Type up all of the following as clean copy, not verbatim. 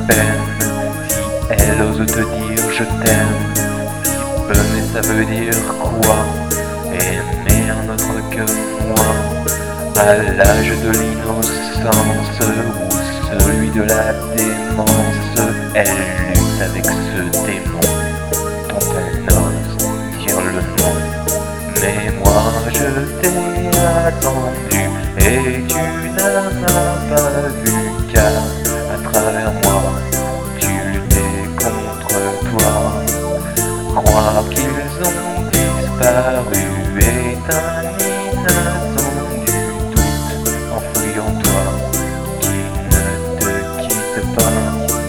peine si elle ose te dire je t'aime. Si peu, mais ça veut dire quoi? Aimer un autre que moi, à l'âge de l'innocence ou celui de la démence. Elle lutte avec ce démon dont elle n'ose dire le nom. Mais moi je t'ai attendu et tu n'as pas vu, car à travers moi tu luttais contre toi. Croire qu'ils ont disparu est un inattendu doute enfoui en toi qui ne te quitte pas.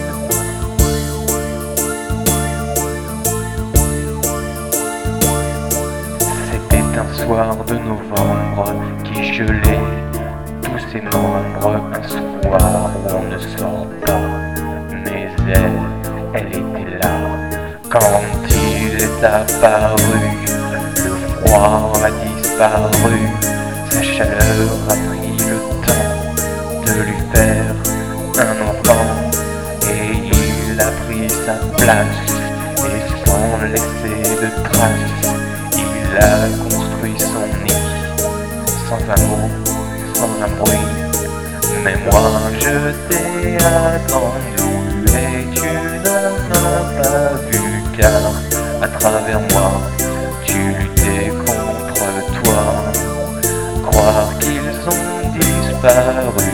C'était un soir de novembre qui gelait tous ses membres. Un soir où on ne sort pas, mais elle était là quand il est apparu. Le froid a disparu, sa chaleur a pris le temps de lui faire un enfant, et il a pris sa place, et sans laisser de traces, il a construit son nid, sans un mot, sans un bruit. Mais moi je t'ai attendu et tu n'as pas vu, car à travers moi tu luttais contre toi. Croire qu'ils ont disparu